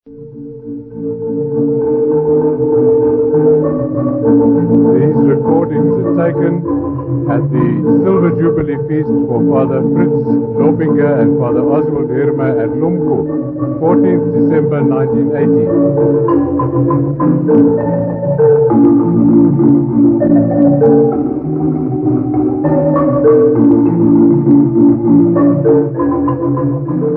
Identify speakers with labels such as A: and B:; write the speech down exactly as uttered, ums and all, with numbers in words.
A: These recordings are taken at the Silver Jubilee Feast for Father Fritz Lobinger and Father Oswald Hirma at Lumko, fourteenth December nineteen eighty. Thank you.